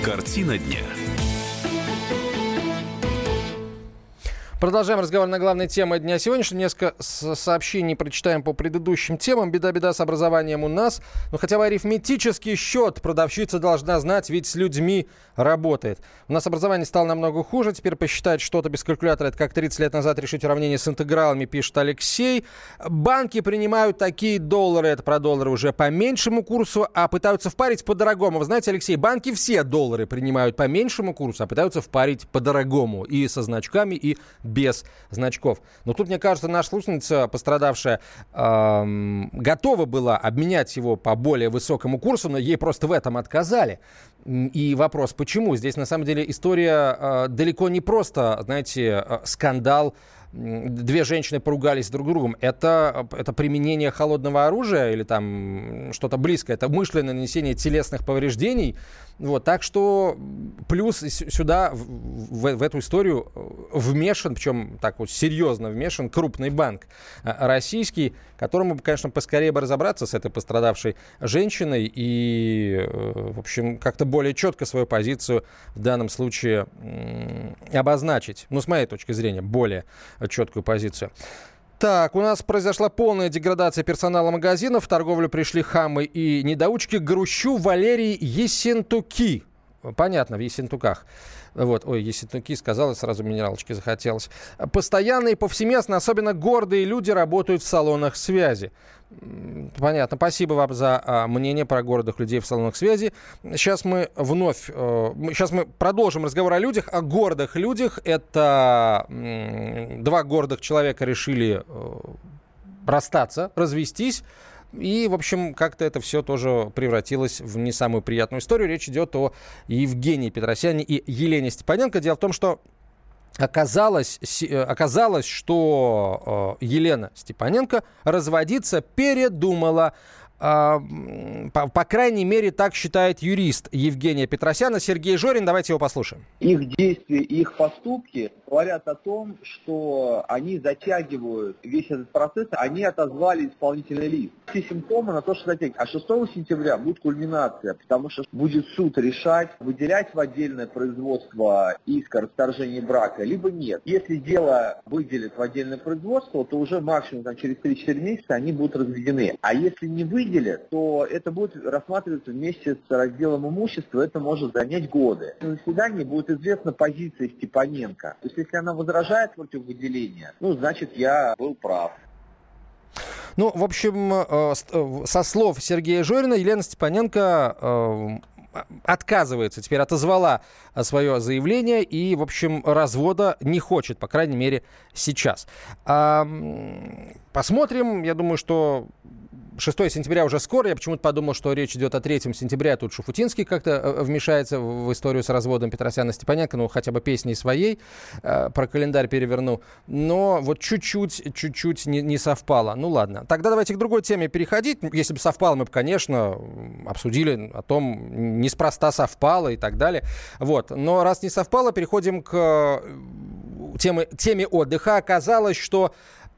Картина дня. Продолжаем разговор на главной теме дня сегодняшнего. Несколько сообщений прочитаем по предыдущим темам. Беда с образованием у нас. Но хотя бы арифметический счет продавщица должна знать, ведь с людьми работает. У нас образование стало намного хуже. Теперь посчитать что-то без калькулятора — это как 30 лет назад решить уравнение с интегралами, пишет Алексей. Банки принимают такие доллары, это про доллары уже по меньшему курсу, а пытаются впарить по дорогому. Вы знаете, Алексей, банки все доллары принимают по меньшему курсу, а пытаются впарить по дорогому. И со значками, и без значков. Но тут, мне кажется, наша слушательница, пострадавшая, готова была обменять его по более высокому курсу, но ей просто в этом отказали. И вопрос, почему? Здесь, на самом деле, история далеко не просто, знаете, скандал. Две женщины поругались друг с другом. Это применение холодного оружия или там что-то близкое. Это умышленное нанесение телесных повреждений. Вот, так что плюс сюда, в эту историю вмешан, причем так вот серьезно вмешан, крупный банк российский, которому, конечно, поскорее бы разобраться с этой пострадавшей женщиной и, в общем, как-то более четко свою позицию в данном случае обозначить. Ну, с моей точки зрения, более четкую позицию. Так, у нас произошла полная деградация персонала магазинов. В торговлю пришли хамы и недоучки. Грущу Валерий Ессентуки. Понятно, в Ессентуках. Вот, Ессентуки сказала, сразу минералочки захотелось. Постоянно и повсеместно, особенно гордые люди работают в салонах связи. Понятно. Спасибо вам за мнение про гордых людей в салонах связи. Сейчас мы продолжим разговор о людях, о гордых людях. Это два гордых человека решили расстаться, развестись. И, в общем, как-то это все тоже превратилось в не самую приятную историю. Речь идет о Евгении Петросяне и Елене Степаненко. Дело в том, что оказалось, что Елена Степаненко разводиться передумала. По крайней мере, так считает юрист Евгения Петросяна Сергей Жорин. Давайте его послушаем. Их действия, их поступки говорят о том, что они затягивают весь этот процесс, они отозвали исполнительный лист. Все симптомы на то, что затягивают. А 6 сентября будет кульминация, потому что будет суд решать, выделять в отдельное производство иск о расторжении брака, либо нет. Если дело выделят в отдельное производство, то уже максимум через 3-4 месяца они будут разведены. А если не выделят, то это будет рассматриваться вместе с разделом имущества, это может занять годы. На заседании будет известна позиция Степаненко. То есть, если она возражает против выделения, значит, я был прав. Ну, в общем, со слов Сергея Жорина, Елена Степаненко отказывается, теперь отозвала свое заявление и, в общем, развода не хочет, по крайней мере, сейчас. Посмотрим, я думаю, что 6 сентября уже скоро. Я почему-то подумал, что речь идет о 3 сентября. Тут Шуфутинский как-то вмешается в историю с разводом Петросяна Степаненко. Хотя бы песней своей про календарь переверну. Но вот чуть-чуть не совпало. Ну, ладно. Тогда давайте к другой теме переходить. Если бы совпало, мы бы, конечно, обсудили о том, неспроста совпало и так далее. Вот. Но раз не совпало, переходим к теме отдыха. Оказалось, что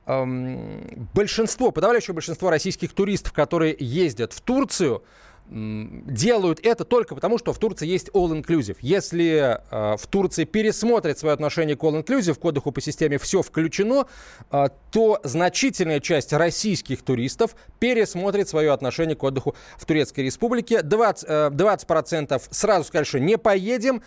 подавляющее большинство российских туристов, которые ездят в Турцию, делают это только потому, что в Турции есть all-inclusive. Если в Турции пересмотрят свое отношение к all-inclusive, к отдыху по системе «все включено», то значительная часть российских туристов пересмотрит свое отношение к отдыху в Турецкой Республике. 20% сразу сказали, что не поедем.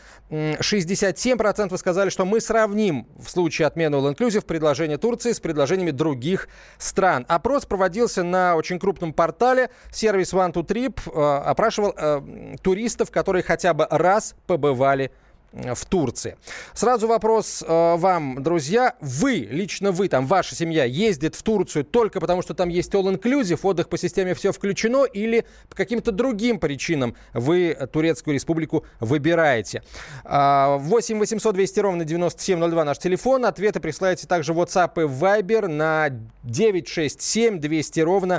67% сказали, что мы сравним в случае отмены all-inclusive предложение Турции с предложениями других стран. Опрос проводился на очень крупном портале. Сервис One2Trip опрашивал туристов, которые хотя бы раз побывали в Турции. Сразу вопрос вам, друзья. Лично вы, ваша семья ездит в Турцию только потому, что там есть all-inclusive, отдых по системе «все включено», или по каким-то другим причинам вы Турецкую Республику выбираете? 8 800 200 ровно 9702 наш телефон. Ответы присылайте также в WhatsApp и Viber на 967 200 ровно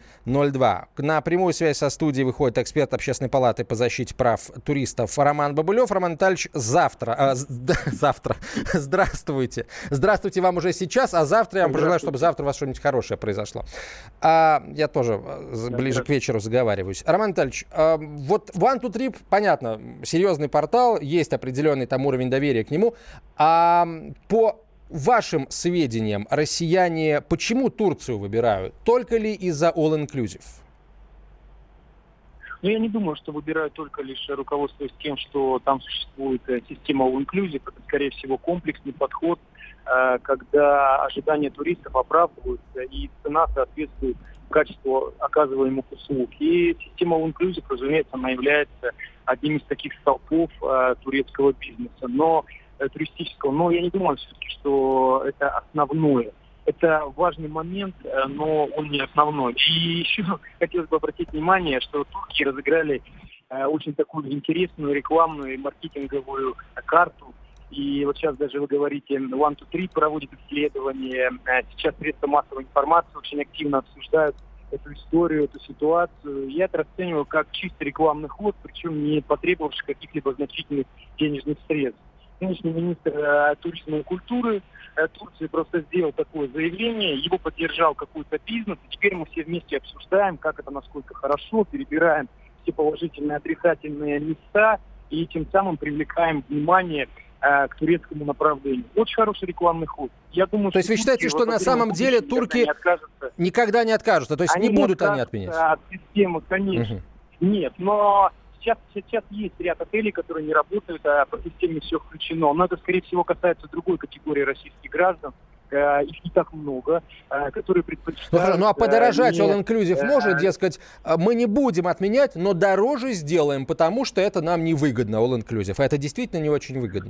9702. На прямую связь со студией выходит эксперт Общественной палаты по защите прав туристов Роман Бабулян. Бобылев. Роман Витальевич, завтра. Здравствуйте. Здравствуйте вам уже сейчас, а завтра я вам пожелаю, чтобы завтра у вас что-нибудь хорошее произошло. Я тоже ближе к вечеру заговариваюсь. Роман Витальевич, вот One2Trip, понятно, серьезный портал, есть определенный там уровень доверия к нему. А по вашим сведениям, россияне почему Турцию выбирают? Только ли из-за all-inclusive? Но я не думаю, что выбирают только лишь руководствуясь тем, что там существует система all-inclusive. Это, скорее всего, комплексный подход, когда ожидания туристов оправдываются и цена соответствует качеству оказываемых услуг. И система all-inclusive, разумеется, она является одним из таких столпов турецкого бизнеса, туристического. Но я не думаю все-таки, что это основное. Это важный момент, но он не основной. И еще хотелось бы обратить внимание, что турки разыграли очень такую интересную рекламную и маркетинговую карту. И вот сейчас даже вы говорите, One2Trip проводит исследования. Сейчас средства массовой информации очень активно обсуждают эту историю, эту ситуацию. Я это расцениваю как чисто рекламный ход, причем не потребовавший каких-либо значительных денежных средств. Нынешний министр туризма и культуры Турции просто сделал такое заявление, его поддержал какой-то бизнес, и теперь мы все вместе обсуждаем, как это, насколько хорошо, перебираем все положительные и отрицательные места, и тем самым привлекаем внимание к турецкому направлению. Очень хороший рекламный ход. Я думаю, то есть вы считаете, что на самом деле турки никогда не откажутся? То есть не будут они отменять? От системы, конечно. Нет, но сейчас есть ряд отелей, которые не работают, а по системе все включено. Но это, скорее всего, касается другой категории российских граждан. Их не так много, которые предпочитают... Ну а подорожать all-inclusive может, дескать, мы не будем отменять, но дороже сделаем, потому что это нам невыгодно, all-inclusive. А это действительно не очень выгодно.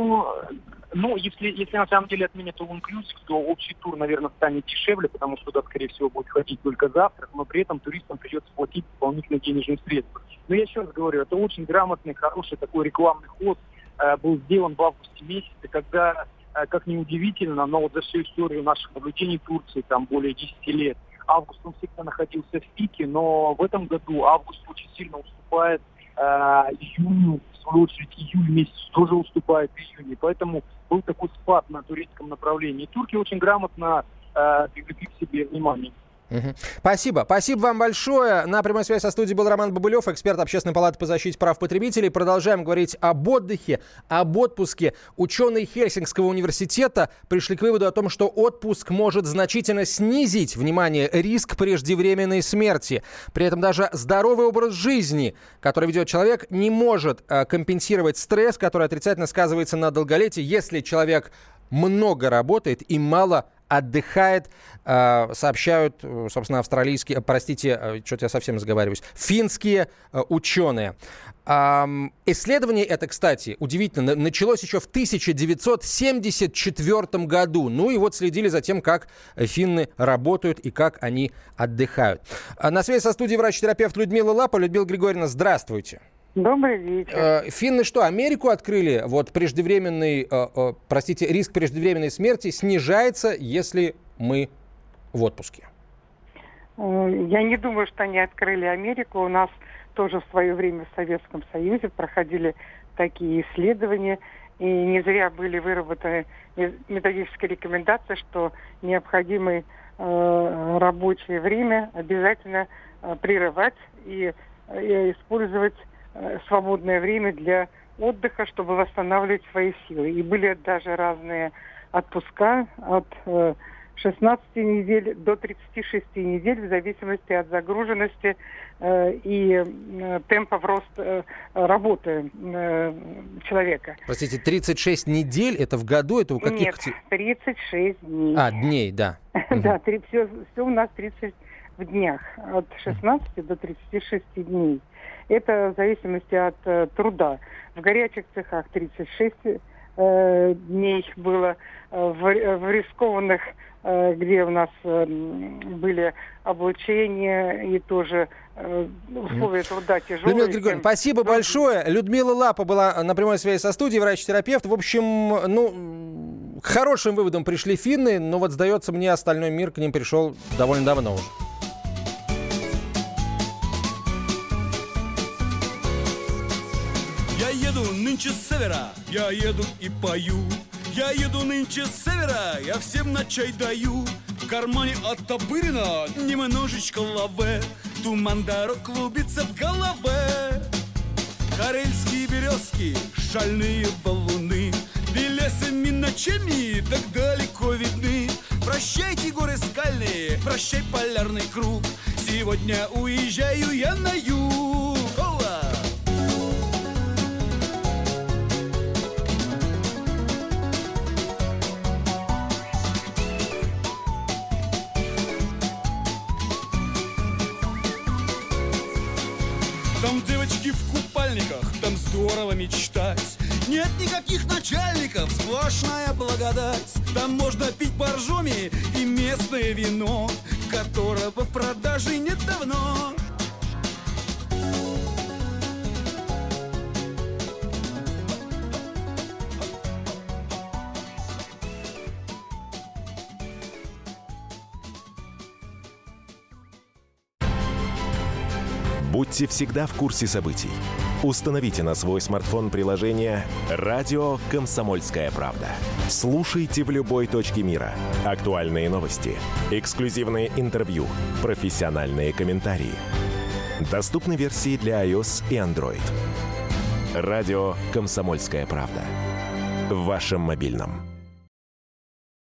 Ну, если на самом деле отменят all-inclusive, то общий тур, наверное, станет дешевле, потому что туда, скорее всего, будет ходить только завтрак, но при этом туристам придется платить дополнительные денежные средства. Но я еще раз говорю, это очень грамотный, хороший такой рекламный ход был сделан в августе месяце, когда, как ни удивительно, но вот за всю историю наших наблюдений Турции, там более 10 лет, август он всегда находился в пике, но в этом году август очень сильно уступает июню, в свою очередь июль месяц тоже уступает июню, поэтому был такой спад на турецком направлении. Турки очень грамотно привлекли к себе внимание. Спасибо. Спасибо вам большое. На прямой связи со студией был Роман Бобылев, эксперт Общественной палаты по защите прав потребителей. Продолжаем говорить об отдыхе, об отпуске. Ученые Хельсинкского университета пришли к выводу о том, что отпуск может значительно снизить, внимание, риск преждевременной смерти. При этом даже здоровый образ жизни, который ведет человек, не может компенсировать стресс, который отрицательно сказывается на долголетии, если человек много работает и мало отдыхает, сообщают, собственно, финские ученые. Исследование это, кстати, удивительно, началось еще в 1974 году. Ну и вот следили за тем, как финны работают и как они отдыхают. На связи со студией врач-терапевт Людмила Лапа. Людмила Григорьевна, здравствуйте. Добрый вечер. Финны что, Америку открыли? Вот риск преждевременной смерти снижается, если мы в отпуске. Я не думаю, что они открыли Америку. У нас тоже в свое время в Советском Союзе проходили такие исследования. И не зря были выработаны методические рекомендации, что необходимое рабочее время обязательно прерывать и использовать свободное время для отдыха, чтобы восстанавливать свои силы. И были даже разные отпуска от 16 недель до 36 недель в зависимости от загруженности и темпов роста работы человека. Простите, 36 недель это в году? Это у каких? Нет, 36 дней. Дней, да. Да, все у нас 30 в днях. От 16 до 36 дней. Это в зависимости от труда. В горячих цехах 36 дней было, в рискованных, где у нас были облучения и тоже условия труда тяжелые. Людмила Григорьевна, спасибо большое. Людмила Лапа была на прямой связи со студией, врач-терапевт. В общем, к хорошим выводам пришли финны, но вот, сдается мне, остальной мир к ним пришел довольно давно уже. Я еду нынче с севера, я еду и пою. Я еду нынче с севера, я всем на чай даю. В кармане оттопырено немножечко лаве, туман дорог клубится в голове. Карельские березки, шальные валуны, белесыми ночами так далеко видны. Прощайте, горы скальные, прощай, полярный круг. Сегодня уезжаю я на юг. Там девочки в купальниках, там здорово мечтать. Нет никаких начальников, сплошная благодать. Там можно пить боржоми и местное вино, которого в продаже нет давно. Будьте всегда в курсе событий. Установите на свой смартфон приложение «Радио Комсомольская правда». Слушайте в любой точке мира. Актуальные новости, эксклюзивные интервью, профессиональные комментарии. Доступны версии для iOS и Android. «Радио Комсомольская правда». В вашем мобильном.